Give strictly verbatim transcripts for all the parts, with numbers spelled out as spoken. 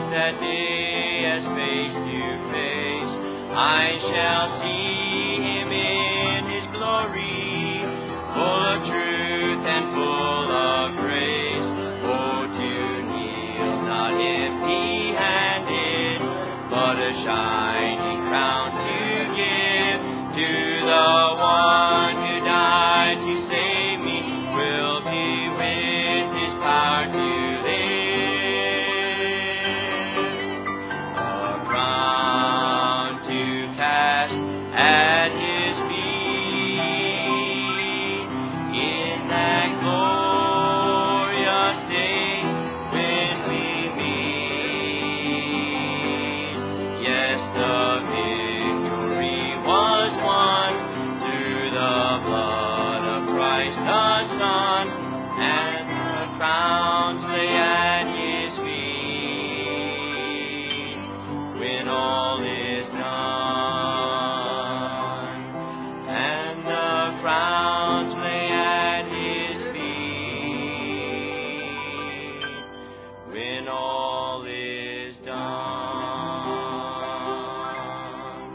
that day as face to face I shall see Him in His glory, full of truth and full of grace. Oh, to kneel not empty-handed, but a shining crown to give to the one who died to save me, will be with His power to live. A crown to cast at His feet in that glorious day when we meet. Yes, the victory was won through the blood of Christ the Son, and the crowns lay at His feet when all is done. And the crowns lay at His feet when all is done.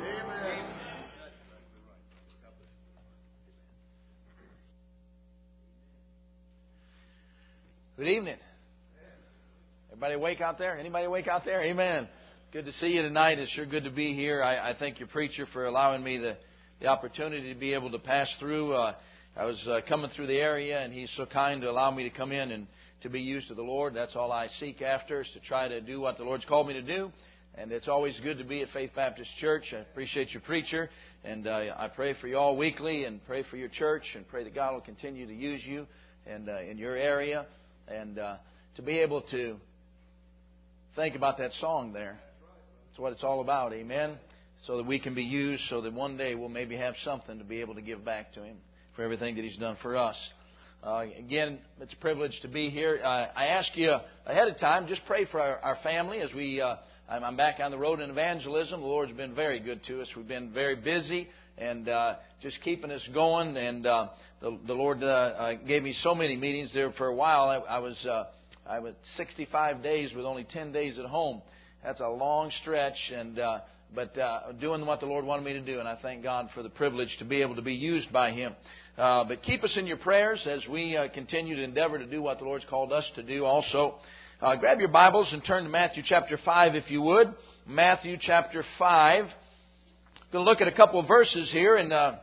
Good evening. Everybody awake out there? Anybody awake out there? Amen. Good to see you tonight. It's sure good to be here. I, I thank your preacher for allowing me the, the opportunity to be able to pass through. Uh, I was uh, coming through the area, and he's so kind to allow me to come in and to be used to the Lord. That's all I seek after, is to try to do what the Lord's called me to do. And it's always good to be at Faith Baptist Church. I appreciate your preacher, and uh, I pray for you all weekly, and pray for your church, and pray that God will continue to use you and uh, in your area, and uh, to be able to think about that song there. That's what it's all about, amen? So that we can be used, so that one day we'll maybe have something to be able to give back to Him for everything that He's done for us. Uh, again, it's a privilege to be here. Uh, I ask you ahead of time, just pray for our, our family as we. Uh, I'm, I'm back on the road in evangelism. The Lord's been very good to us. We've been very busy and uh, just keeping us going. And uh, the, the Lord uh, uh, gave me so many meetings there for a while. I, I was uh, I was sixty-five days with only ten days at home. That's a long stretch, and uh, but uh, doing what the Lord wanted me to do, and I thank God for the privilege to be able to be used by Him. Uh, but keep us in your prayers as we uh, continue to endeavor to do what the Lord's called us to do also. Uh, grab your Bibles and turn to Matthew chapter five, if you would. Matthew chapter five. I'm going to look at a couple of verses here and uh,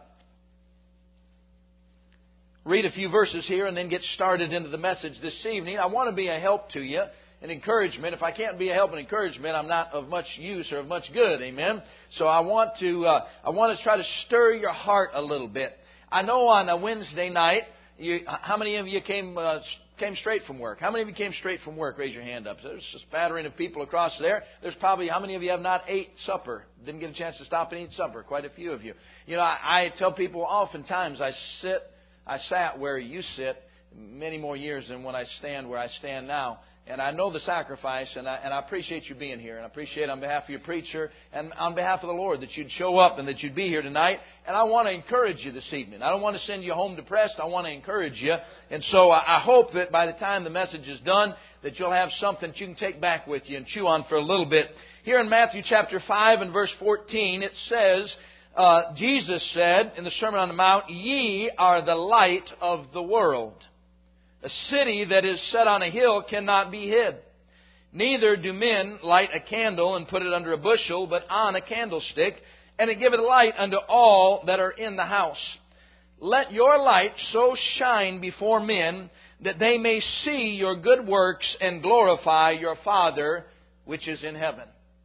read a few verses here and then get started into the message this evening. I want to be a help to you, an encouragement. If I can't be a help and encouragement, I'm not of much use or of much good. Amen. So I want to uh, I want to try to stir your heart a little bit. I know on a Wednesday night, you, how many of you came uh, came straight from work? How many of you came straight from work? Raise your hand up. There's a spattering of people across there. There's probably, how many of you have not ate supper? Didn't get a chance to stop and eat supper? Quite a few of you. You know, I, I tell people oftentimes I sit, I sat where you sit many more years than when I stand where I stand now. And I know the sacrifice, and I, and I appreciate you being here. And I appreciate on behalf of your preacher and on behalf of the Lord that you'd show up and that you'd be here tonight. And I want to encourage you this evening. I don't want to send you home depressed. I want to encourage you. And so I, I hope that by the time the message is done, that you'll have something that you can take back with you and chew on for a little bit. Here in Matthew chapter five and verse fourteen, it says, uh, Jesus said in the Sermon on the Mount, "Ye are the light of the world. A city that is set on a hill cannot be hid. Neither do men light a candle and put it under a bushel, but on a candlestick, and it giveth light unto all that are in the house. Let your light so shine before men, that they may see your good works and glorify your Father which is in heaven."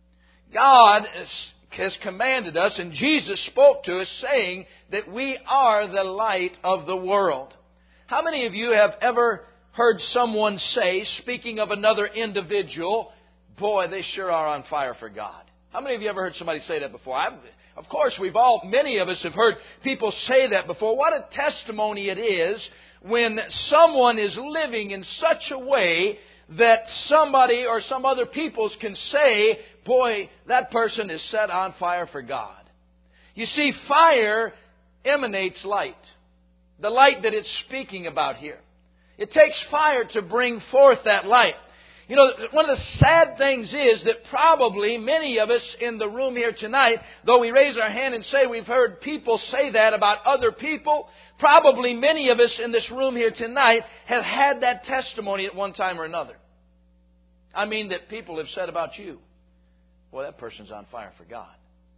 God has commanded us, and Jesus spoke to us, saying that we are the light of the world. How many of you have ever heard someone say, speaking of another individual, "Boy, they sure are on fire for God"? How many of you ever heard somebody say that before? I've, of course, we've all, many of us have heard people say that before. What a testimony it is when someone is living in such a way that somebody or some other peoples can say, "Boy, that person is set on fire for God." You see, fire emanates light. The light that it's speaking about here. It takes fire to bring forth that light. You know, one of the sad things is that probably many of us in the room here tonight, though we raise our hand and say we've heard people say that about other people, probably many of us in this room here tonight have had that testimony at one time or another. I mean that people have said about you, boy, that person's on fire for God.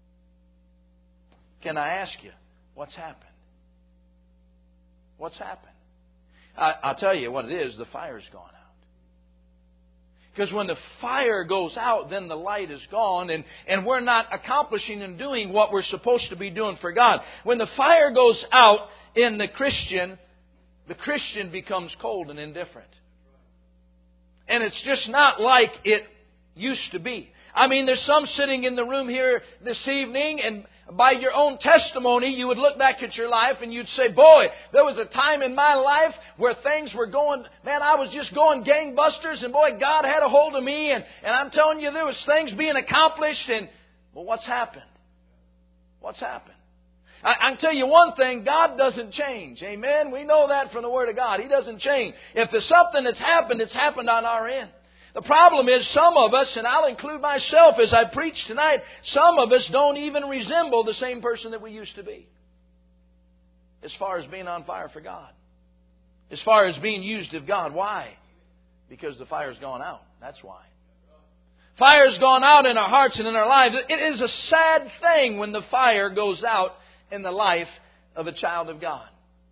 Can I ask you, what's happened? What's happened? I, I'll tell you what it is, the fire's gone out. Because when the fire goes out, then the light is gone, and, and we're not accomplishing and doing what we're supposed to be doing for God. When the fire goes out in the Christian, the Christian becomes cold and indifferent. And it's just not like it used to be. I mean, there's some sitting in the room here this evening, and by your own testimony, you would look back at your life and you'd say, boy, there was a time in my life where things were going, man, I was just going gangbusters, and boy, God had a hold of me, and, and I'm telling you, there was things being accomplished, and, well, what's happened? What's happened? I, I can tell you one thing, God doesn't change. Amen? We know that from the Word of God. He doesn't change. If there's something that's happened, it's happened on our end. The problem is some of us, and I'll include myself as I preach tonight, some of us don't even resemble the same person that we used to be. As far as being on fire for God. As far as being used of God. Why? Because the fire's gone out. That's why. Fire's gone out in our hearts and in our lives. It is a sad thing when the fire goes out in the life of a child of God.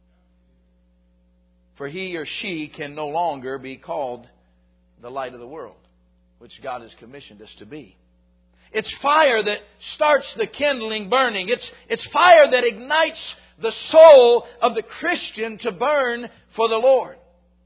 For he or she can no longer be called the light of the world, which God has commissioned us to be. It's fire that starts the kindling burning. It's, it's fire that ignites the soul of the Christian to burn for the Lord.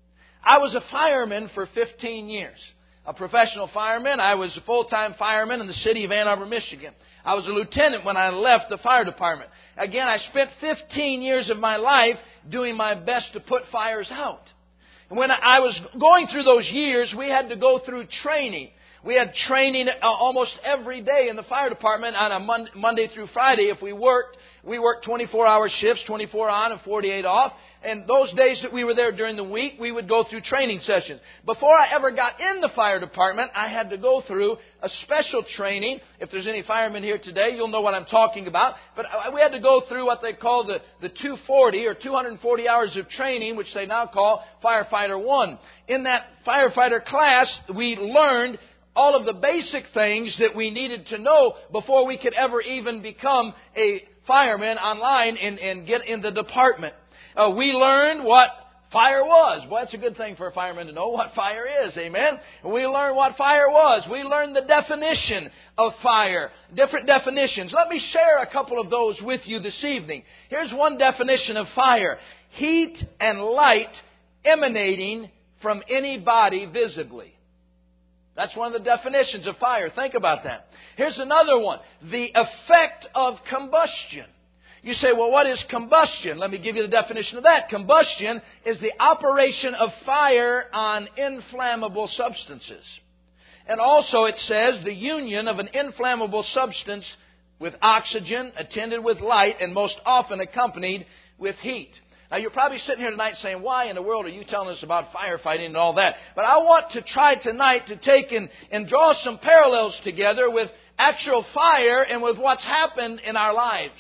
I was a fireman for fifteen years. A professional fireman. I was a full-time fireman in the city of Ann Arbor, Michigan. I was a lieutenant when I left the fire department. Again, I spent fifteen years of my life doing my best to put fires out. When I was going through those years, we had to go through training. We had training almost every day in the fire department on a Monday through Friday. If we worked, we worked twenty-four hour shifts, twenty-four on and forty-eight off. And those days that we were there during the week, we would go through training sessions. Before I ever got in the fire department, I had to go through a special training. If there's any firemen here today, you'll know what I'm talking about. But we had to go through what they call the, the two forty or two hundred forty hours of training, which they now call Firefighter one. In that firefighter class, we learned all of the basic things that we needed to know before we could ever even become a fireman online and, and get in the department. Uh, we learned what fire was. Well, that's a good thing for a fireman to know what fire is. Amen? We learned what fire was. We learned the definition of fire. Different definitions. Let me share a couple of those with you this evening. Here's one definition of fire. Heat and light emanating from any body visibly. That's one of the definitions of fire. Think about that. Here's another one. The effect of combustion. You say, well, what is combustion? Let me give you the definition of that. Combustion is the operation of fire on inflammable substances. And also it says the union of an inflammable substance with oxygen, attended with light, and most often accompanied with heat. Now, you're probably sitting here tonight saying, why in the world are you telling us about firefighting and all that? But I want to try tonight to take and, and draw some parallels together with actual fire and with what's happened in our lives.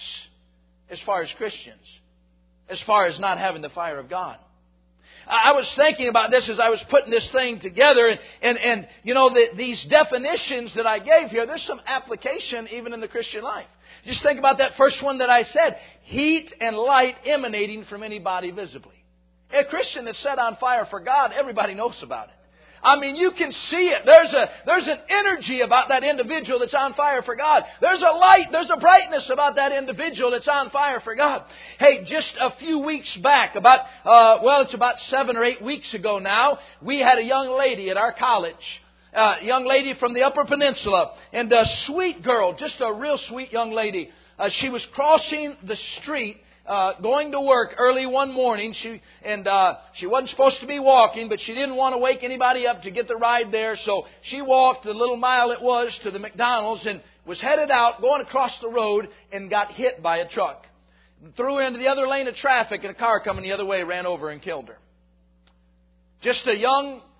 As far as Christians. As far as not having the fire of God. I was thinking about this as I was putting this thing together. And, and, and you know, the, these definitions that I gave here, there's some application even in the Christian life. Just think about that first one that I said. Heat and light emanating from any body visibly. A Christian that's set on fire for God, everybody knows about it. I mean, you can see it. There's a, there's an energy about that individual that's on fire for God. There's a light, there's a brightness about that individual that's on fire for God. Hey, just a few weeks back, about, uh, well, it's about seven or eight weeks ago now, we had a young lady at our college. A uh, young lady from the Upper Peninsula. And a sweet girl, just a real sweet young lady. Uh, she was crossing the street Uh, going to work early one morning. She and uh, she wasn't supposed to be walking, but she didn't want to wake anybody up to get the ride there. So she walked the little mile it was to the McDonald's and was headed out, going across the road, and got hit by a truck. Threw her into the other lane of traffic, and a car coming the other way ran over and killed her. Just a young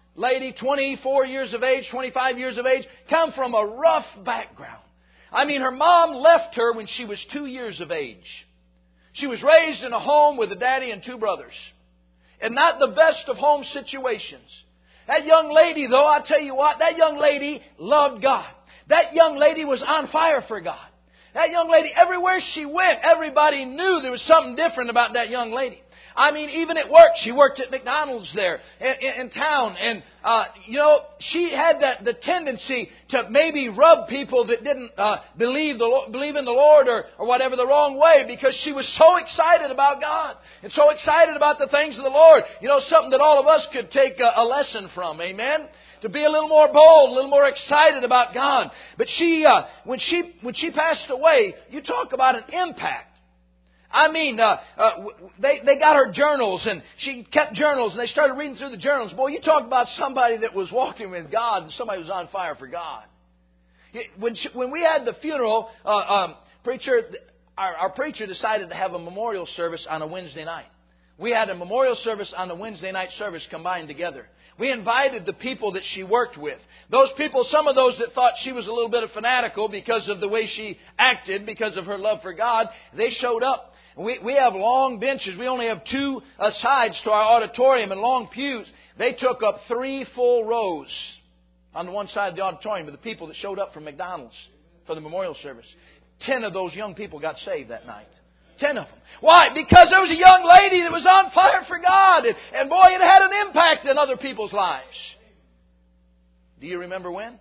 lady, twenty-four years of age, twenty-five years of age, come from a rough background. I mean, her mom left her when she was two years of age. She was raised in a home with a daddy and two brothers. And not the best of home situations. That young lady, though, I'll tell you what, that young lady loved God. That young lady was on fire for God. That young lady, everywhere she went, everybody knew there was something different about that young lady. I mean, even at work, she worked at McDonald's there in, in, in town. And, uh, you know, she had that the tendency to maybe rub people that didn't uh, believe the believe in the Lord or, or whatever the wrong way, because she was so excited about God and so excited about the things of the Lord. You know, something that all of us could take a, a lesson from. Amen? To be a little more bold, a little more excited about God. But she, uh, when she when she passed away, you talk about an impact. I mean, uh, uh, they they got her journals, and she kept journals, and they started reading through the journals. Boy, you talk about somebody that was walking with God and somebody who was on fire for God. When she, when we had the funeral, uh, um, preacher, our, our preacher decided to have a memorial service on a Wednesday night. We had a memorial service on the Wednesday night service combined together. We invited the people that she worked with. Those people, some of those that thought she was a little bit of fanatical because of the way she acted, because of her love for God, they showed up. We, we have long benches. We only have two uh, sides to our auditorium and long pews. They took up three full rows on the one side of the auditorium of the people that showed up from McDonald's for the memorial service. Ten of those young people got saved that night. Ten of them. Why? Because there was a young lady that was on fire for God. And, and boy, it had an impact in other people's lives. Do you remember when?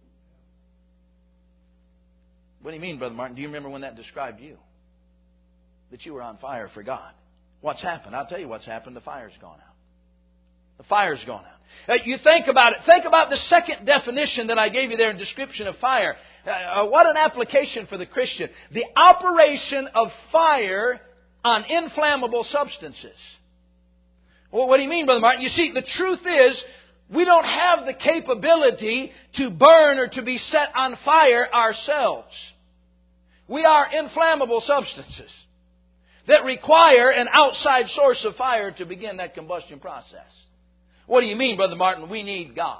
What do you mean, Brother Martin? Do you remember when that described you? That you were on fire for God. What's happened? I'll tell you what's happened. The fire's gone out. The fire's gone out. Uh, you think about it. Think about the second definition that I gave you there in description of fire. Uh, what an application for the Christian. The operation of fire on inflammable substances. Well, what do you mean, Brother Martin? You see, the truth is, we don't have the capability to burn or to be set on fire ourselves. We are inflammable substances that require an outside source of fire to begin that combustion process. What do you mean, Brother Martin? We need God.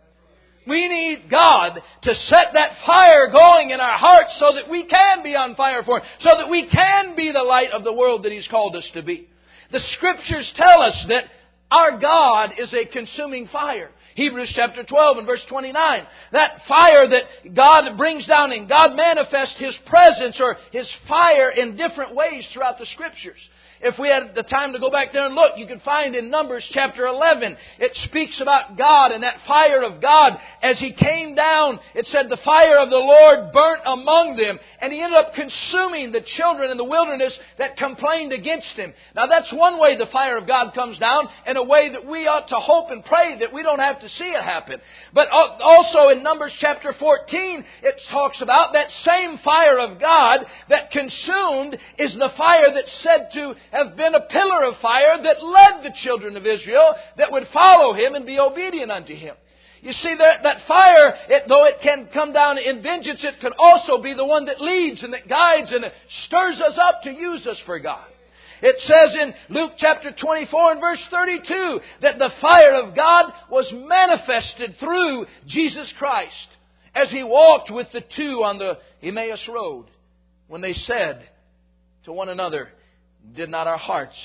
We need God to set that fire going in our hearts so that we can be on fire for Him, so that we can be the light of the world that He's called us to be. The Scriptures tell us that our God is a consuming fire. Hebrews chapter twelve and verse twenty-nine. That fire that God brings down and God manifests His presence or His fire in different ways throughout the Scriptures. If we had the time to go back there and look, you can find in Numbers chapter eleven, it speaks about God and that fire of God. As He came down, it said the fire of the Lord burnt among them, and He ended up consuming the children in the wilderness that complained against Him. Now that's one way the fire of God comes down, and a way that we ought to hope and pray that we don't have to see it happen. But also in Numbers chapter fourteen, it talks about that same fire of God that consumed is the fire that's said to have been a pillar of fire that led the children of Israel that would follow Him and be obedient unto Him. You see, that, that fire, it, though it can come down in vengeance, it can also be the one that leads and that guides and that stirs us up to use us for God. It says in Luke chapter twenty-four and verse thirty-two that the fire of God was manifested through Jesus Christ as He walked with the two on the Emmaus Road when they said to one another, "Did not our hearts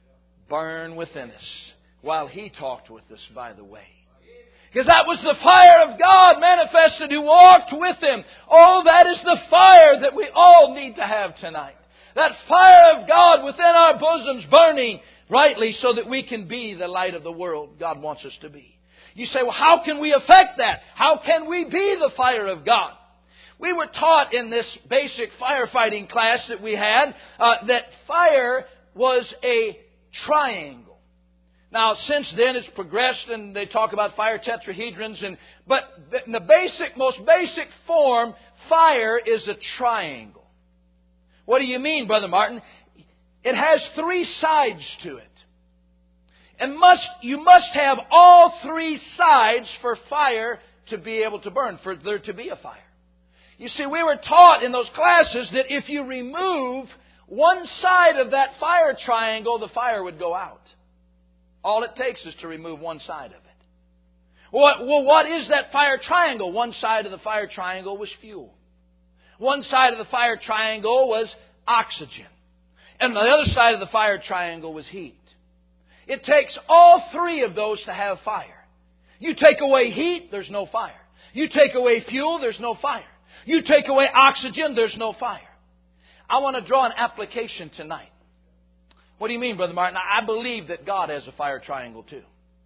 burn within us while He talked with us by the way?" Because that was the fire of God manifested who walked with Him. Oh, that is the fire that we all need to have tonight. That fire of God within our bosoms burning rightly so that we can be the light of the world God wants us to be. You say, well, how can we affect that? How can we be the fire of God? We were taught in this basic firefighting class that we had uh, that fire was a triangle. Now, since then it's progressed and they talk about fire tetrahedrons. And but in the basic, most basic form, fire is a triangle. What do you mean, Brother Martin? It has three sides to it. And must you must have all three sides for fire to be able to burn, for there to be a fire. You see, we were taught in those classes that if you remove one side of that fire triangle, the fire would go out. All it takes is to remove one side of it. Well, well, what is that fire triangle? One side of the fire triangle was fuel. One side of the fire triangle was oxygen. And the other side of the fire triangle was heat. It takes all three of those to have fire. You take away heat, there's no fire. You take away fuel, there's no fire. You take away oxygen, there's no fire. I want to draw an application tonight. What do you mean, Brother Martin? I believe that God has a fire triangle too.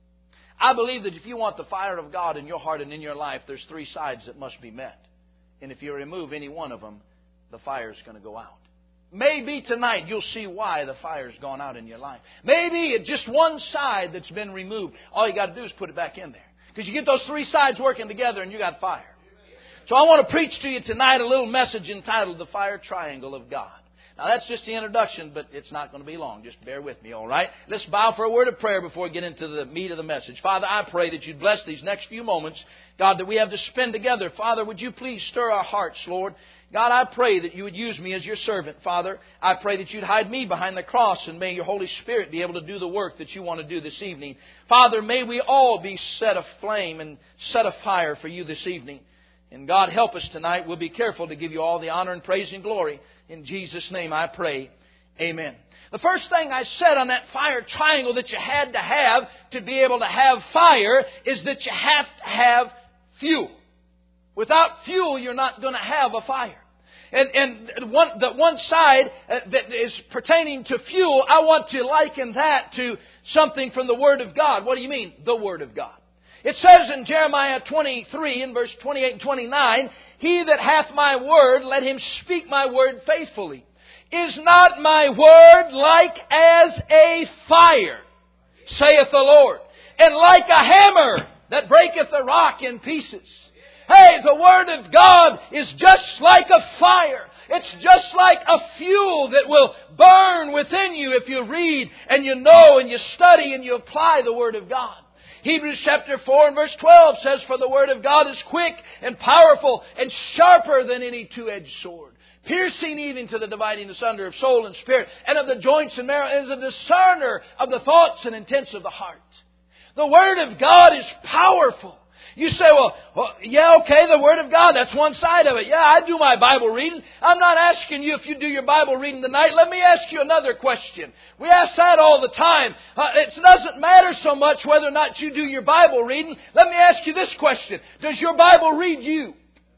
I believe that if you want the fire of God in your heart and in your life, there's three sides that must be met. And if you remove any one of them, the fire's going to go out. Maybe tonight you'll see why the fire's gone out in your life. Maybe it's just one side that's been removed. All you got to do is put it back in there. Because you get those three sides working together and you got fire. So I want to preach to you tonight a little message entitled The Fire Triangle of God. Now that's just the introduction, but it's not going to be long. Just bear with me, all right? Let's bow for a word of prayer before we get into the meat of the message. Father, I pray that you'd bless these next few moments, God, that we have to spend together. Father, would you please stir our hearts, Lord? God, I pray that you would use me as your servant, Father. I pray that you'd hide me behind the cross, and may your Holy Spirit be able to do the work that you want to do this evening. Father, may we all be set aflame and set afire for you this evening. And God, help us tonight. We'll be careful to give you all the honor and praise and glory. In Jesus' name I pray. Amen. The first thing I said on that fire triangle that you had to have to be able to have fire is that you have to have fuel. Without fuel, you're not going to have a fire. And, and one, the one side that is pertaining to fuel, I want to liken that to something from the Word of God. What do you mean, the Word of God? It says in Jeremiah twenty-three, in verse twenty-eight and twenty-nine, He that hath my word, let him speak my word faithfully. Is not my word like as a fire, saith the Lord, and like a hammer that breaketh a rock in pieces? Hey, the Word of God is just like a fire. It's just like a fuel that will burn within you if you read and you know and you study and you apply the Word of God. Hebrews chapter four and verse twelve says, For the Word of God is quick and powerful and sharper than any two-edged sword, piercing even to the dividing asunder of soul and spirit, and of the joints and marrow, and is a discerner of the thoughts and intents of the heart. The Word of God is powerful. You say, well, well, yeah, okay, the Word of God, that's one side of it. Yeah, I do my Bible reading. I'm not asking you if you do your Bible reading tonight. Let me ask you another question. We ask that all the time. Uh, it doesn't matter so much whether or not you do your Bible reading. Let me ask you this question. Does your Bible read you?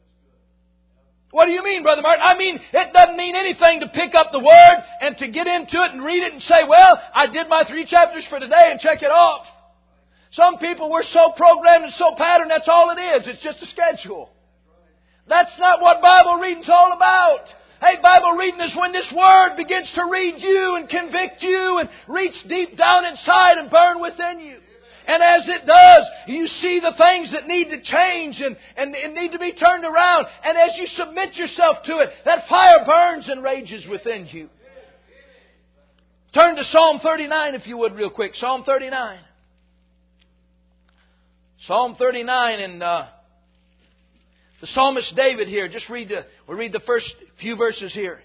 What do you mean, Brother Martin? I mean, it doesn't mean anything to pick up the Word and to get into it and read it and say, well, I did my three chapters for today and check it off. Some people, we're so programmed and so patterned, that's all it is. It's just a schedule. That's not what Bible reading's all about. Hey, Bible reading is when this Word begins to read you and convict you and reach deep down inside and burn within you. And as it does, you see the things that need to change and, and, and need to be turned around. And as you submit yourself to it, that fire burns and rages within you. Turn to Psalm thirty-nine if you would real quick. Psalm thirty-nine. Psalm thirty-nine, and uh, the psalmist David here. Just read the, we'll read the first few verses here.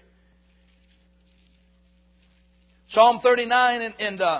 Psalm thirty-nine and, and uh,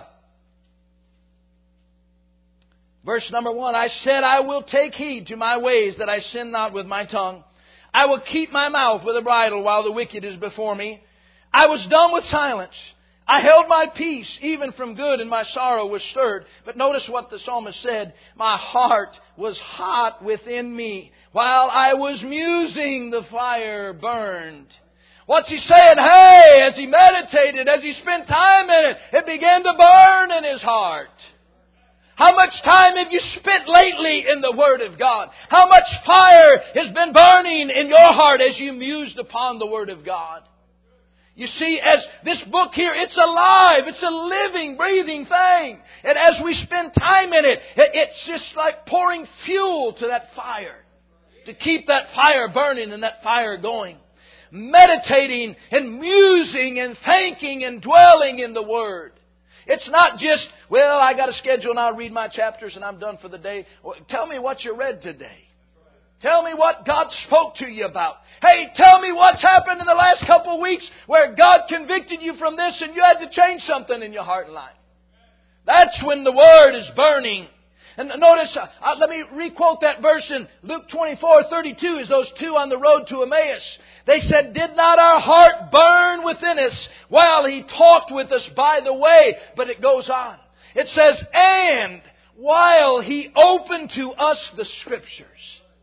verse number one. I said, I will take heed to my ways that I sin not with my tongue. I will keep my mouth with a bridle while the wicked is before me. I was dumb with silence. I held my peace even from good, and my sorrow was stirred. But notice what the psalmist said. My heart was hot within me. While I was musing, the fire burned. What's he saying? Hey, as he meditated, as he spent time in it, it began to burn in his heart. How much time have you spent lately in the Word of God? How much fire has been burning in your heart as you mused upon the Word of God? You see, as this book here, it's alive. It's a living, breathing thing. And as we spend time in it, it's just like pouring fuel to that fire. To keep that fire burning and that fire going. Meditating and musing and thanking and dwelling in the Word. It's not just, well, I got a schedule and I'll read my chapters and I'm done for the day. Well, tell me what you read today. Tell me what God spoke to you about. Hey, tell me what's happened in the last couple of weeks where God convicted you from this and you had to change something in your heart and life. That's when the Word is burning. And notice, uh, let me requote that verse in Luke twenty-four thirty-two, as those two on the road to Emmaus. They said, "Did not our heart burn within us while He talked with us by the way?" But it goes on. It says, "And while He opened to us the Scriptures."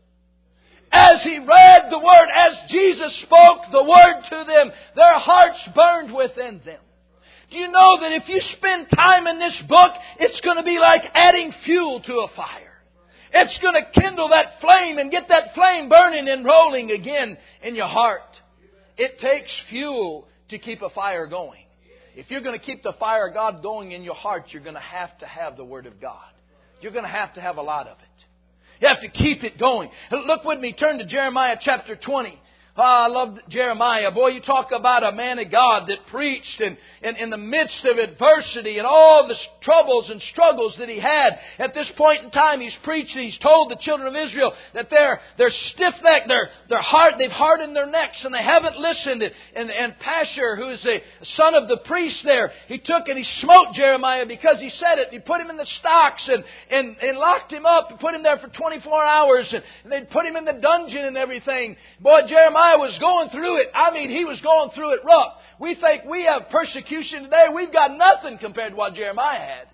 As He read the Word, as Jesus spoke the Word to them, their hearts burned within them. Do you know that if you spend time in this book, it's going to be like adding fuel to a fire. It's going to kindle that flame and get that flame burning and rolling again in your heart. It takes fuel to keep a fire going. If you're going to keep the fire of God going in your heart, you're going to have to have the Word of God. You're going to have to have a lot of it. You have to keep it going. Look with me, turn to Jeremiah chapter twenty. Oh, I love Jeremiah. Boy, you talk about a man of God that preached and, and in the midst of adversity and all the troubles and struggles that he had. At this point in time, he's preached and he's told the children of Israel that they're, they're stiff-necked, they're, they're hard, they've hardened their necks and they haven't listened. And, and Pashur, who is the son of the priest there, he took and he smote Jeremiah because he said it. He put him in the stocks and, and, and locked him up and put him there for twenty-four hours. And, and they'd put him in the dungeon and everything. Boy, Jeremiah was going through it. I mean, he was going through it rough. We think we have persecution today. We've got nothing compared to what Jeremiah had.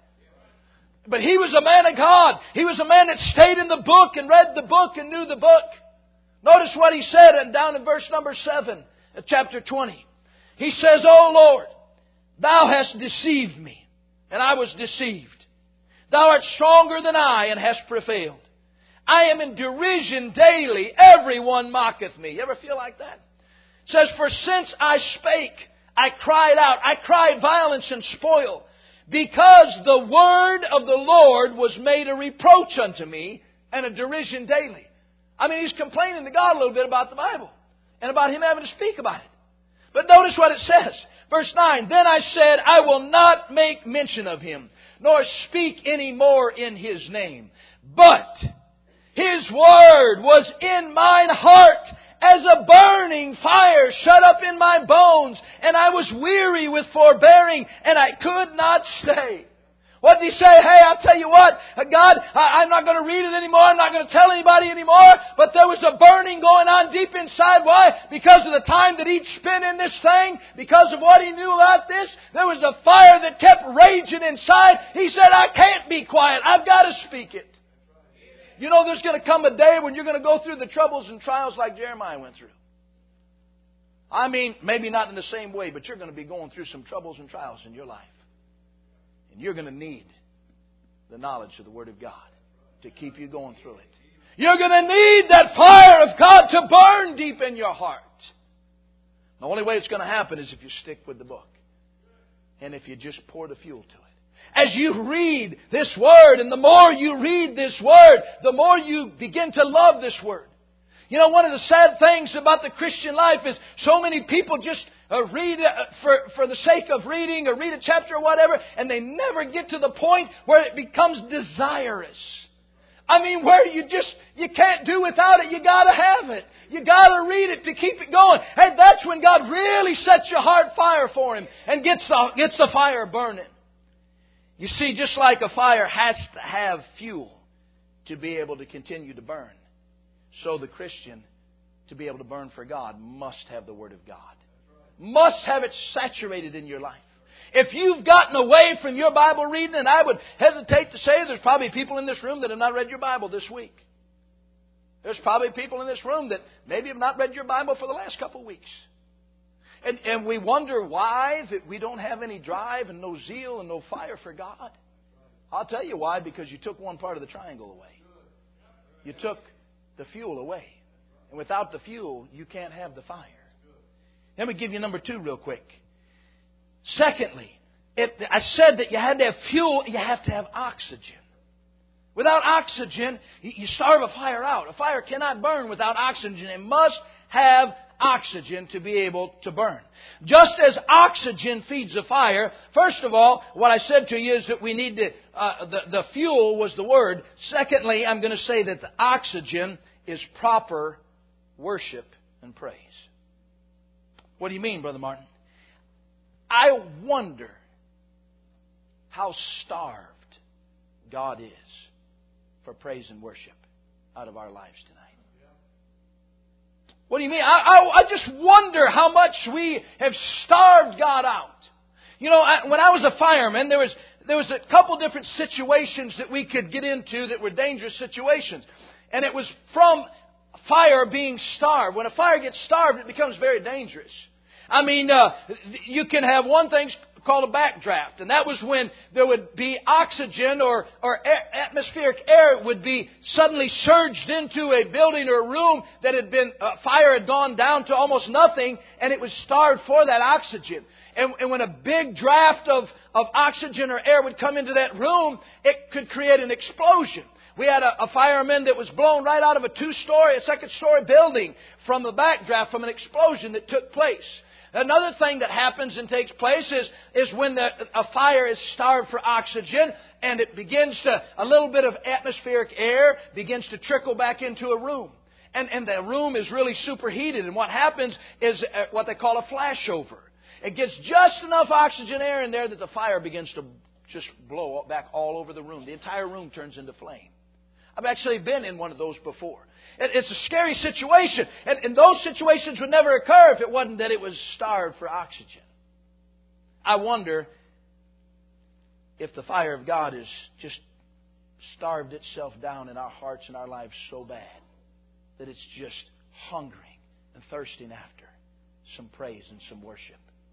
But he was a man of God. He was a man that stayed in the book and read the book and knew the book. Notice what he said down in verse number seven of chapter twenty. He says, "O Lord, Thou hast deceived me, and I was deceived. Thou art stronger than I, and hast prevailed. I am in derision daily. Everyone mocketh me." You ever feel like that? It says, "For since I spake, I cried out. I cried violence and spoil. Because the word of the Lord was made a reproach unto me, and a derision daily." I mean, he's complaining to God a little bit about the Bible, and about him having to speak about it. But notice what it says. Verse nine, "Then I said, I will not make mention of him, nor speak any more in his name. But His word was in mine heart as a burning fire shut up in my bones, and I was weary with forbearing, and I could not stay." What did he say? Hey, I'll tell you what, God, I'm not going to read it anymore. I'm not going to tell anybody anymore. But there was a burning going on deep inside. Why? Because of the time that he'd spent in this thing. Because of what he knew about this. There was a fire that kept raging inside. He said, I can't be quiet. I've got to speak it. You know, there's going to come a day when you're going to go through the troubles and trials like Jeremiah went through. I mean, maybe not in the same way, but you're going to be going through some troubles and trials in your life. And you're going to need the knowledge of the Word of God to keep you going through it. You're going to need that fire of God to burn deep in your heart. The only way it's going to happen is if you stick with the book. And if you just pour the fuel to it. As you read this Word, and the more you read this Word, the more you begin to love this Word. You know, one of the sad things about the Christian life is so many people just uh, read uh, for, for the sake of reading or read a chapter or whatever, and they never get to the point where it becomes desirous. I mean, where you just, you can't do without it. You gotta have it. You gotta read it to keep it going. Hey, that's when God really sets your heart fire for Him and gets the, gets the fire burning. You see, just like a fire has to have fuel to be able to continue to burn, so the Christian, to be able to burn for God, must have the Word of God. Must have it saturated in your life. If you've gotten away from your Bible reading, and I would hesitate to say there's probably people in this room that have not read your Bible this week. There's probably people in this room that maybe have not read your Bible for the last couple of weeks. And, and we wonder why that we don't have any drive and no zeal and no fire for God. I'll tell you why, because you took one part of the triangle away. You took the fuel away. And without the fuel, you can't have the fire. Let me give you number two real quick. Secondly, if I said that you had to have fuel, you have to have oxygen. Without oxygen, you starve a fire out. A fire cannot burn without oxygen. It must have oxygen to be able to burn. Just as oxygen feeds a fire, first of all, what I said to you is that we need to, uh, the, the fuel was the word. Secondly, I'm going to say that the oxygen is proper worship and praise. What do you mean, Brother Martin? I wonder how starved God is for praise and worship out of our lives tonight. What do you mean? I, I, I just wonder how much we have starved God out. You know, I, when I was a fireman, there was there was a couple different situations that we could get into that were dangerous situations. And it was from fire being starved. When a fire gets starved, it becomes very dangerous. I mean, uh, you can have one thing called a backdraft, and that was when there would be oxygen or, or air, atmospheric air would be suddenly surged into a building or a room that had been, uh, fire had gone down to almost nothing, and it was starved for that oxygen. And, and when a big draft of, of oxygen or air would come into that room, it could create an explosion. We had a, a fireman that was blown right out of a two-story, a second-story building from a backdraft, from an explosion that took place. Another thing that happens and takes place is, is when the, a fire is starved for oxygen and it begins to, a little bit of atmospheric air begins to trickle back into a room. And, and the room is really superheated. And what happens is what they call a flashover. It gets just enough oxygen air in there that the fire begins to just blow back all over the room. The entire room turns into flame. I've actually been in one of those before. It's a scary situation. And, and those situations would never occur if it wasn't that it was starved for oxygen. I wonder if the fire of God has just starved itself down in our hearts and our lives so bad that it's just hungering and thirsting after some praise and some worship.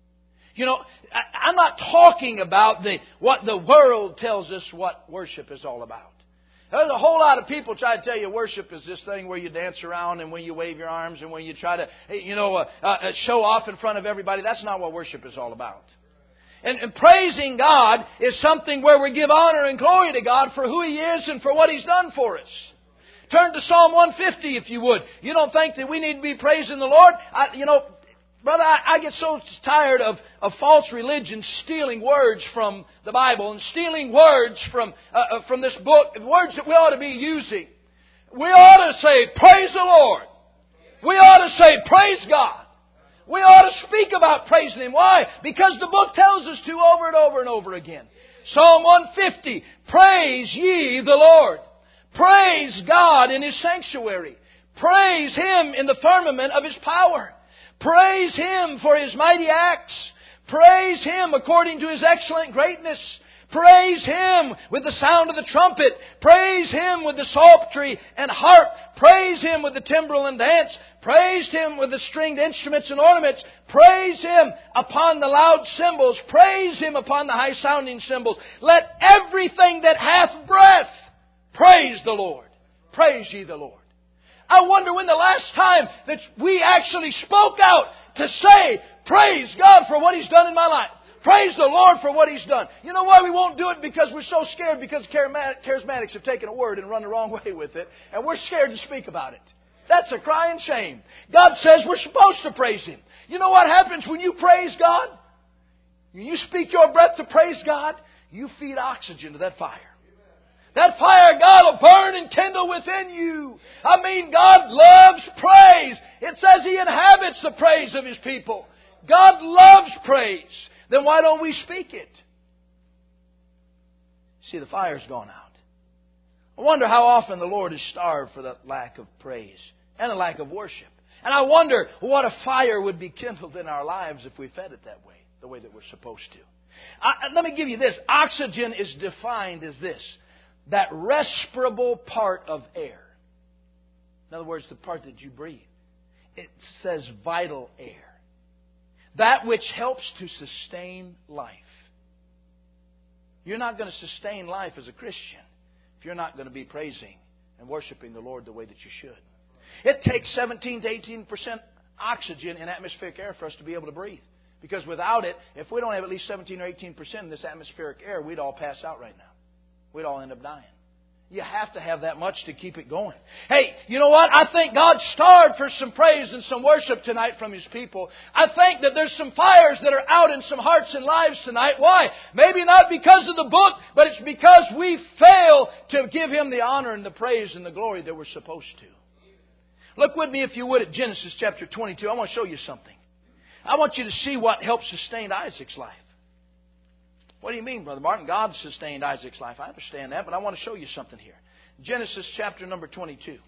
You know, I, I'm not talking about the what the world tells us what worship is all about. There's a whole lot of people try to tell you worship is this thing where you dance around and when you wave your arms and when you try to, you know, uh, uh, show off in front of everybody. That's not what worship is all about. And, and praising God is something where we give honor and glory to God for who He is and for what He's done for us. Turn to Psalm one fifty if you would. You don't think that we need to be praising the Lord? I, you know, brother, I, I get so tired of, of false religion stealing words from the Bible and stealing words from uh, from this book, words that we ought to be using. We ought to say, praise the Lord. We ought to say, praise God. We ought to speak about praising Him. Why? Because the book tells us to over and over and over again. Psalm one fifty, praise ye the Lord. Praise God in His sanctuary. Praise Him in the firmament of His power. Praise Him for His mighty acts. Praise Him according to His excellent greatness. Praise Him with the sound of the trumpet. Praise Him with the psaltery and harp. Praise Him with the timbrel and dance. Praise Him with the stringed instruments and ornaments. Praise Him upon the loud cymbals. Praise Him upon the high-sounding cymbals. Let everything that hath breath praise the Lord. Praise ye the Lord. I wonder when the last time that we actually spoke out to say, praise God for what He's done in my life. Praise the Lord for what He's done. You know why we won't do it? Because we're so scared because charismatics have taken a word and run the wrong way with it. And we're scared to speak about it. That's a crying shame. God says we're supposed to praise Him. You know what happens when you praise God? When you speak your breath to praise God, you feed oxygen to that fire. That fire of God will burn and kindle within you. I mean, God loves praise. It says He inhabits the praise of His people. God loves praise. Then why don't we speak it? See, the fire's gone out. I wonder how often the Lord is starved for that lack of praise and a lack of worship. And I wonder what a fire would be kindled in our lives if we fed it that way, the way that we're supposed to. I, let me give you this. Oxygen is defined as this. That respirable part of air. In other words, the part that you breathe. It says vital air. That which helps to sustain life. You're not going to sustain life as a Christian if you're not going to be praising and worshiping the Lord the way that you should. It takes seventeen to eighteen percent oxygen in atmospheric air for us to be able to breathe. Because without it, if we don't have at least seventeen or eighteen percent in this atmospheric air, we'd all pass out right now. We'd all end up dying. You have to have that much to keep it going. Hey, you know what? I think God's starved for some praise and some worship tonight from His people. I think that there's some fires that are out in some hearts and lives tonight. Why? Maybe not because of the book, but it's because we fail to give Him the honor and the praise and the glory that we're supposed to. Look with me, if you would, at Genesis chapter twenty-two. I want to show you something. I want you to see what helped sustain Isaac's life. What do you mean, Brother Martin? God sustained Isaac's life. I understand that, but I want to show you something here. Genesis chapter number twenty-two.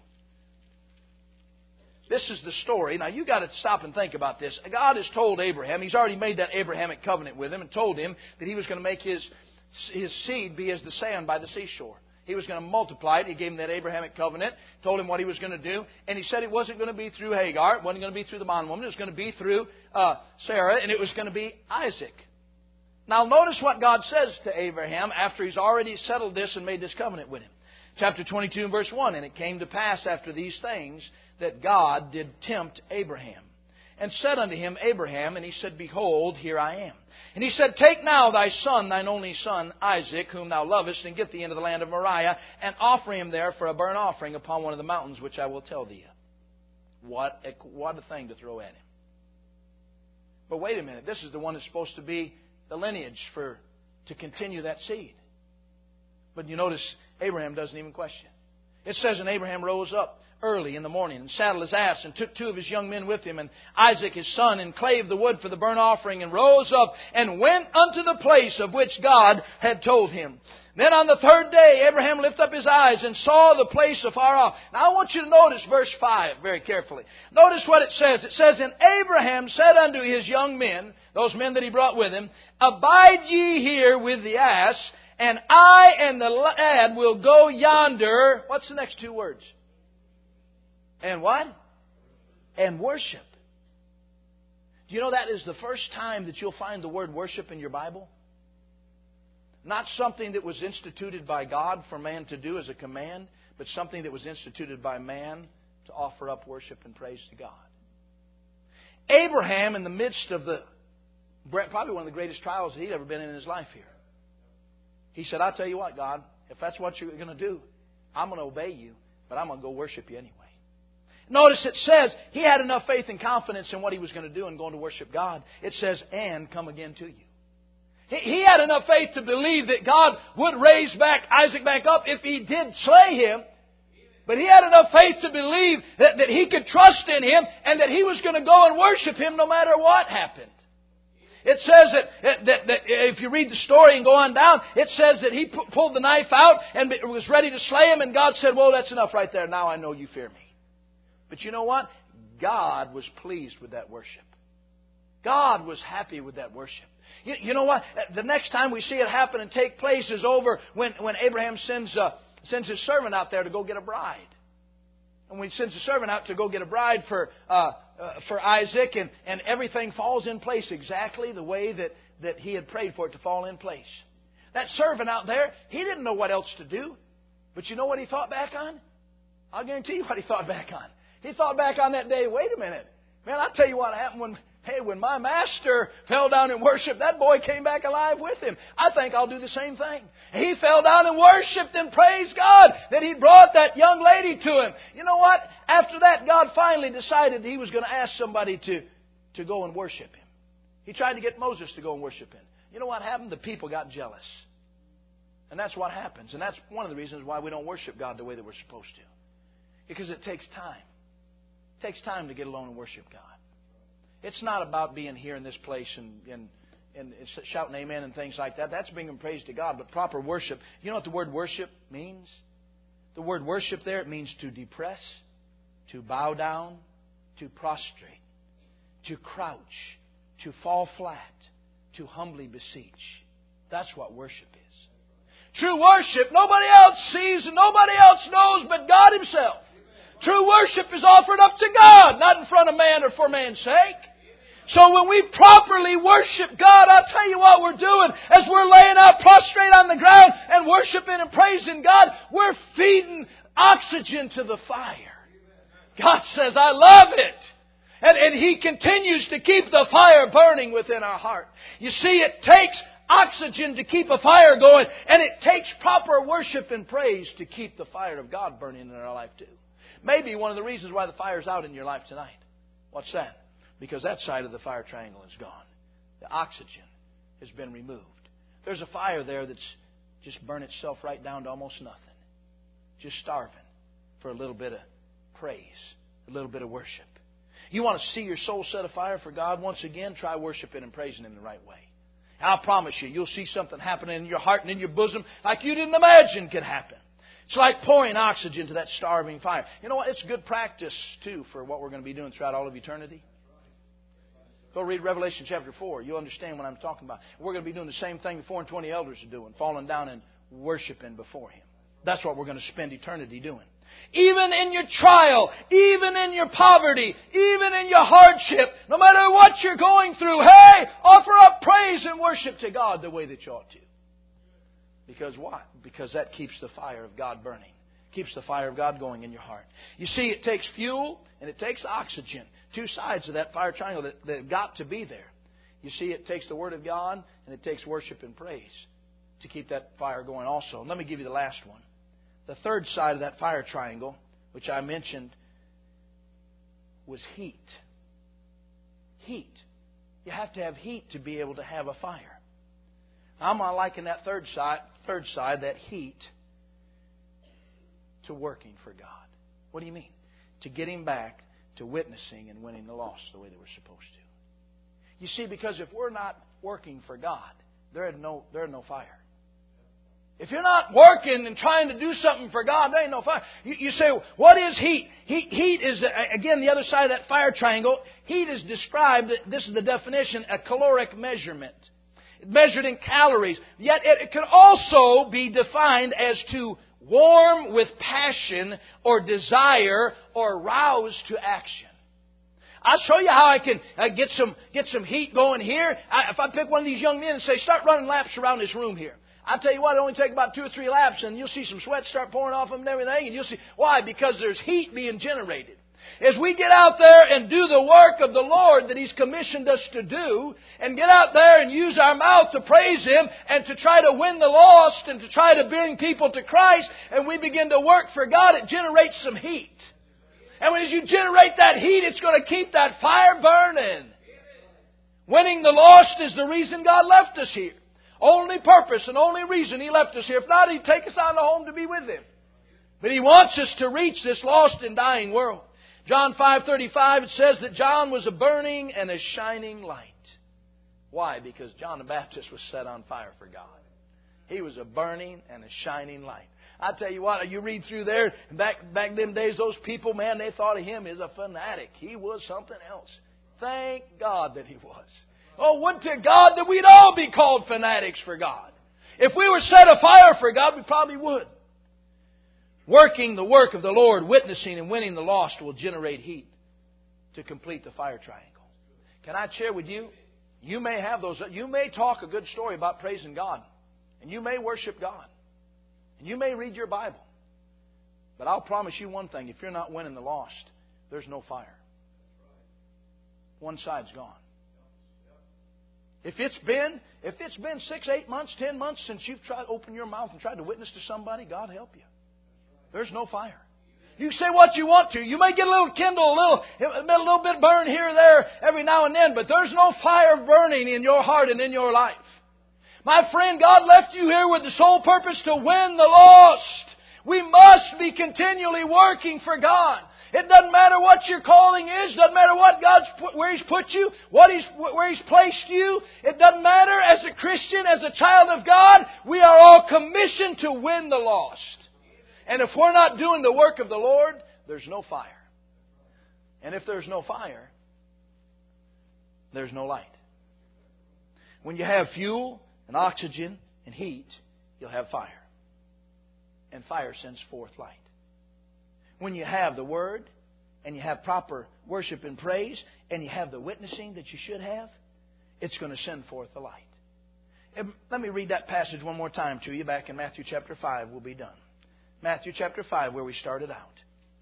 This is the story. Now, you got to stop and think about this. God has told Abraham, He's already made that Abrahamic covenant with him and told him that He was going to make his, his seed be as the sand by the seashore. He was going to multiply it. He gave him that Abrahamic covenant, told him what He was going to do. And He said it wasn't going to be through Hagar. It wasn't going to be through the bondwoman. It was going to be through uh, Sarah, and it was going to be Isaac. Now, notice what God says to Abraham after He's already settled this and made this covenant with him. Chapter twenty-two and verse one, "And it came to pass after these things that God did tempt Abraham, and said unto him, Abraham, and he said, Behold, here I am. And He said, Take now thy son, thine only son, Isaac, whom thou lovest, and get thee into the land of Moriah, and offer him there for a burnt offering upon one of the mountains which I will tell thee of." What a, what a thing to throw at him. But wait a minute, this is the one that's supposed to be the lineage for to continue that seed. But you notice Abraham doesn't even question. It says, "And Abraham rose up early in the morning, and saddled his ass, and took two of his young men with him, and Isaac his son, and clave the wood for the burnt offering, and rose up, and went unto the place of which God had told him. Then on the third day Abraham lifted up his eyes, and saw the place afar off." Now I want you to notice verse five very carefully. Notice what it says. It says, "And Abraham said unto his young men," those men that he brought with him, "Abide ye here with the ass, and I and the lad will go yonder." What's the next two words? And what? And worship. Do you know that is the first time that you'll find the word worship in your Bible? Not something that was instituted by God for man to do as a command, but something that was instituted by man to offer up worship and praise to God. Abraham, in the midst of the probably one of the greatest trials that he'd ever been in in his life here, he said, "I'll tell you what, God, if that's what you're going to do, I'm going to obey you, but I'm going to go worship you anyway." Notice it says he had enough faith and confidence in what he was going to do and going to worship God. It says, "And come again to you." He had enough faith to believe that God would raise back Isaac back up if He did slay him. But he had enough faith to believe that, that he could trust in Him and that he was going to go and worship Him no matter what happened. It says that, that, that if you read the story and go on down, it says that he pulled the knife out and was ready to slay him, and God said, "Well, that's enough right there. Now I know you fear me." But you know what? God was pleased with that worship. God was happy with that worship. You, you know what? The next time we see it happen and take place is over when, when Abraham sends uh, sends his servant out there to go get a bride. And when he sends the servant out to go get a bride for uh, uh, for Isaac, and, and everything falls in place exactly the way that, that he had prayed for it to fall in place. That servant out there, he didn't know what else to do. But you know what he thought back on? I'll guarantee you what he thought back on. He thought back on that day, wait a minute. Man, I'll tell you what happened when, hey, when my master fell down and worshiped, that boy came back alive with him. I think I'll do the same thing. He fell down and worshiped and praised God that He brought that young lady to him. You know what? After that, God finally decided He was going to ask somebody to, to go and worship Him. He tried to get Moses to go and worship Him. You know what happened? The people got jealous. And that's what happens. And that's one of the reasons why we don't worship God the way that we're supposed to. Because it takes time. It takes time to get alone and worship God. It's not about being here in this place and, and, and shouting amen and things like that. That's bringing praise to God. But proper worship, you know what the word worship means? The word worship there, it means to depress, to bow down, to prostrate, to crouch, to fall flat, to humbly beseech. That's what worship is. True worship, nobody else sees and nobody else knows but God Himself. True worship is offered up to God, not in front of man or for man's sake. So when we properly worship God, I'll tell you what we're doing. As we're laying out prostrate on the ground and worshiping and praising God, we're feeding oxygen to the fire. God says, I love it. And, and He continues to keep the fire burning within our heart. You see, it takes oxygen to keep a fire going, and it takes proper worship and praise to keep the fire of God burning in our life too. Maybe one of the reasons why the fire's out in your life tonight. What's that? Because that side of the fire triangle is gone. The oxygen has been removed. There's a fire there that's just burned itself right down to almost nothing. Just starving for a little bit of praise, a little bit of worship. You want to see your soul set afire for God once again? Try worshiping and praising Him the right way. I promise you, you'll see something happening in your heart and in your bosom like you didn't imagine could happen. It's like pouring oxygen to that starving fire. You know what? It's good practice, too, for what we're going to be doing throughout all of eternity. Go read Revelation chapter four. You'll understand what I'm talking about. We're going to be doing the same thing the four and twenty elders are doing, falling down and worshiping before Him. That's what we're going to spend eternity doing. Even in your trial, even in your poverty, even in your hardship, no matter what you're going through, hey, offer up praise and worship to God the way that you ought to. Because why? Because that keeps the fire of God burning. Keeps the fire of God going in your heart. You see, it takes fuel and it takes oxygen. Two sides of that fire triangle that, that have got to be there. You see, it takes the Word of God and it takes worship and praise to keep that fire going also. Let me give you the last one. The third side of that fire triangle, which I mentioned, was heat. Heat. You have to have heat to be able to have a fire. I'm liking that third side, third side, that heat, to working for God. What do you mean? To getting back to witnessing and winning the lost the way they were supposed to. You see, because if we're not working for God, there is no, there is no fire. If you're not working and trying to do something for God, there ain't no fire. You, you say, what is heat? Heat, heat is, again, the other side of that fire triangle. Heat is described, this is the definition, a caloric measurement. Measured in calories. Yet it can also be defined as to warm with passion or desire or rouse to action. I'll show you how I can uh, get some get some heat going here. I, if I pick one of these young men and say, start running laps around this room here. I'll tell you what, it'll only take about two or three laps and you'll see some sweat start pouring off them and everything. And you'll see, why? Because there's heat being generated. As we get out there and do the work of the Lord that He's commissioned us to do, and get out there and use our mouth to praise Him and to try to win the lost and to try to bring people to Christ, and we begin to work for God, it generates some heat. And as you generate that heat, it's going to keep that fire burning. Winning the lost is the reason God left us here. Only purpose and only reason He left us here. If not, He'd take us on home to be with Him. But He wants us to reach this lost and dying world. John five thirty-five, it says that John was a burning and a shining light. Why? Because John the Baptist was set on fire for God. He was a burning and a shining light. I tell you what, you read through there, back back them days, those people, man, they thought of him as a fanatic. He was something else. Thank God that he was. Oh, would to God that we'd all be called fanatics for God. If we were set afire for God, we probably would. Working the work of the Lord, witnessing and winning the lost will generate heat to complete the fire triangle. Can I share with you? You may have those, you may talk a good story about praising God. And you may worship God. And you may read your Bible. But I'll promise you one thing, if you're not winning the lost, there's no fire. One side's gone. If it's been, if it's been six, eight months, ten months since you've tried to open your mouth and tried to witness to somebody, God help you. There's no fire. You say what you want to. You may get a little kindle, a little, a little bit burn here or there every now and then, but there's no fire burning in your heart and in your life. My friend, God left you here with the sole purpose to win the lost. We must be continually working for God. It doesn't matter what your calling is. Doesn't matter what God's put, where He's put you, what He's where He's placed you. It doesn't matter. As a Christian, as a child of God, we are all commissioned to win the lost. And if we're not doing the work of the Lord, there's no fire. And if there's no fire, there's no light. When you have fuel and oxygen and heat, you'll have fire. And fire sends forth light. When you have the Word, and you have proper worship and praise, and you have the witnessing that you should have, it's going to send forth the light. And let me read that passage one more time to you back in Matthew chapter five. We'll be done. Matthew chapter five, where we started out.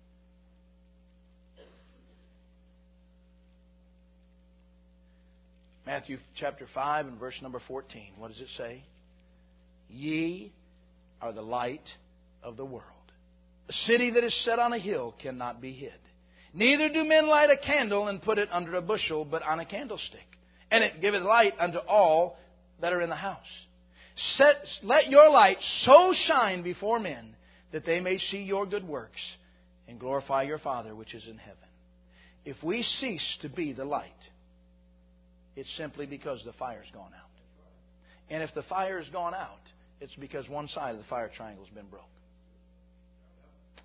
Matthew chapter five and verse number fourteen. What does it say? Ye are the light of the world. A city that is set on a hill cannot be hid. Neither do men light a candle and put it under a bushel, but on a candlestick. And it giveth light unto all that are in the house. Set, let your light so shine before men that they may see your good works and glorify your Father which is in heaven. If we cease to be the light, it's simply because the fire's gone out. And if the fire's gone out, it's because one side of the fire triangle has been broke.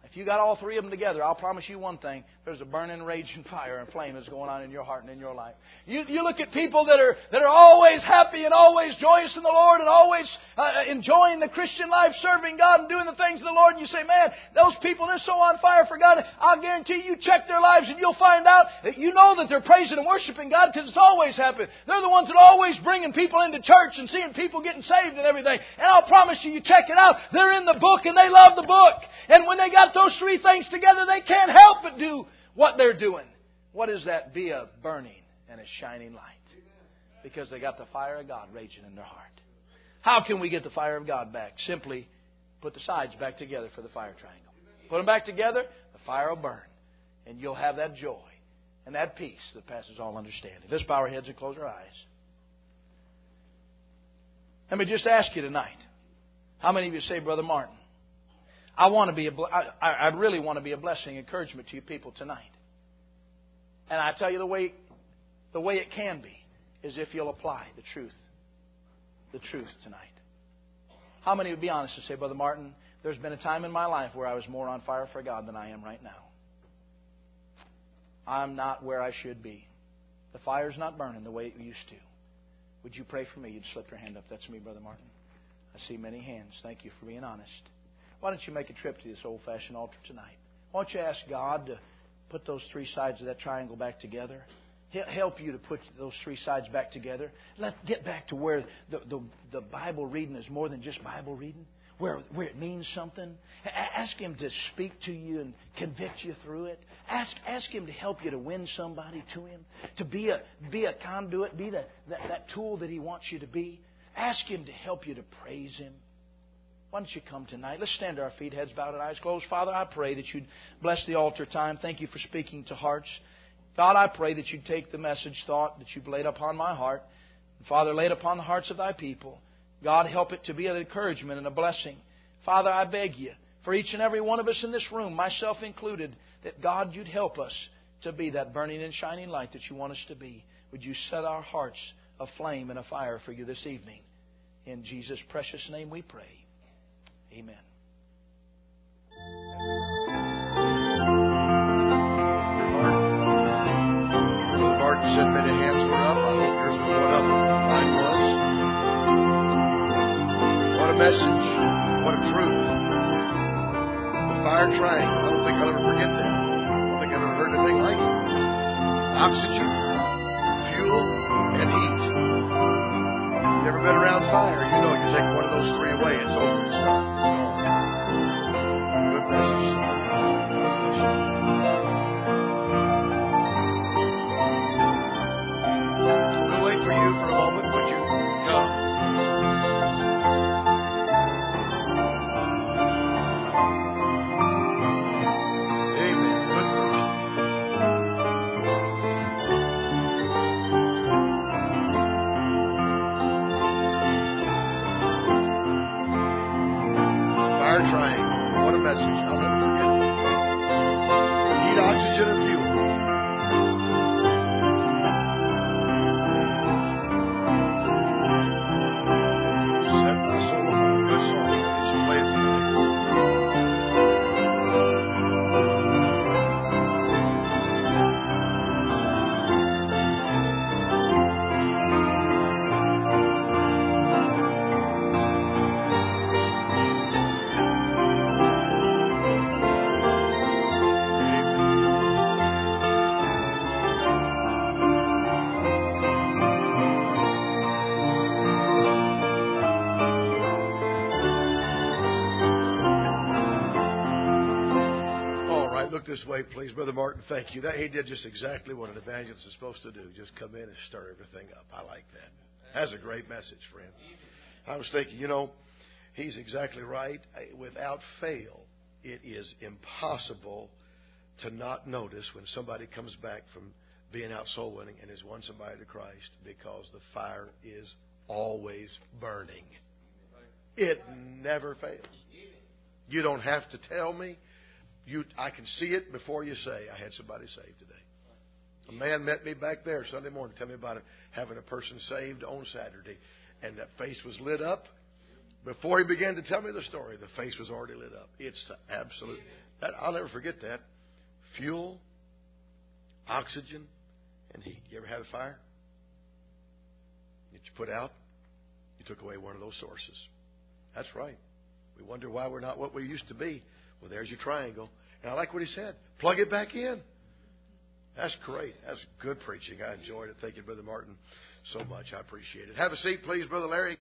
If you got all three of them together, I'll promise you one thing. There's a burning, raging fire and flame that's going on in your heart and in your life. You, you look at people that are that are always happy and always joyous in the Lord and always uh, enjoying the Christian life, serving God and doing the things of the Lord, and you say, man, those people, they're so on fire for God. I'll guarantee you check their lives and you'll find out that you know that they're praising and worshiping God because it's always happened. They're the ones that are always bringing people into church and seeing people getting saved and everything. And I'll promise you, you check it out, they're in the book and they love the book. And when they got those three things together, they can't help but do what they're doing. What is that? Be a burning and a shining light. Because they got the fire of God raging in their heart. How can we get the fire of God back? Simply put the sides back together for the fire triangle. Put them back together, the fire will burn. And you'll have that joy and that peace that passes all understanding. Let's bow our heads and close our eyes. Let me just ask you tonight. How many of you say, Brother Martin, I want to be a, I, I really want to be a blessing, encouragement to you people tonight. And I tell you the way, the way it can be is if you'll apply the truth, the truth tonight. How many would be honest and say, Brother Martin, there's been a time in my life where I was more on fire for God than I am right now. I'm not where I should be. The fire's not burning the way it used to. Would you pray for me? You'd slip your hand up. That's me, Brother Martin. I see many hands. Thank you for being honest. Why don't you make a trip to this old-fashioned altar tonight? Why don't you ask God to put those three sides of that triangle back together? He'll help you to put those three sides back together. Let's get back to where the, the, the Bible reading is more than just Bible reading, where, where it means something. Ask Him to speak to you and convict you through it. Ask ask Him to help you to win somebody to Him, to be a be a conduit, be the, that, that tool that He wants you to be. Ask Him to help you to praise Him. Why don't you come tonight? Let's stand to our feet, heads bowed and eyes closed. Father, I pray that You'd bless the altar time. Thank You for speaking to hearts. God, I pray that You'd take the message thought that You've laid upon my heart. And Father, lay it upon the hearts of Thy people. God, help it to be an encouragement and a blessing. Father, I beg You, for each and every one of us in this room, myself included, that God, You'd help us to be that burning and shining light that You want us to be. Would You set our hearts aflame and afire for You this evening. In Jesus' precious name we pray. Amen. Brother Martin said many hands were up. I hope yours was going up. Mine was. What a message. What a truth. The fire triangle. I don't think I'll ever forget that. I don't think I've ever heard anything like it. Oxygen, fuel, and heat. You ever been around fire? You know you take one of those three away, it's over. It's done. Good message. We'll wait for you for a moment. Would you come? Amen. Good person. Fire triangle. What a message. I'll never forget it. Heat, oxygen, and fuel. Set my soul upon a good song. Let's play it this way, please. Brother Martin, thank you. That he did just exactly what an evangelist is supposed to do. Just come in and stir everything up. I like that. That's a great message, friend. I was thinking, you know, he's exactly right. Without fail, it is impossible to not notice when somebody comes back from being out soul winning and has won somebody to Christ, because the fire is always burning. It never fails. You don't have to tell me. You, I can see it before you say, I had somebody saved today. A man met me back there Sunday morning, tell me about it, having a person saved on Saturday. And that face was lit up. Before he began to tell me the story, the face was already lit up. It's absolute. That, I'll never forget that. Fuel, oxygen, and heat. You ever had a fire that you put out? You took away one of those sources. That's right. We wonder why we're not what we used to be. Well, there's your triangle. And I like what he said. Plug it back in. That's great. That's good preaching. I enjoyed it. Thank you, Brother Martin, so much. I appreciate it. Have a seat, please, Brother Larry.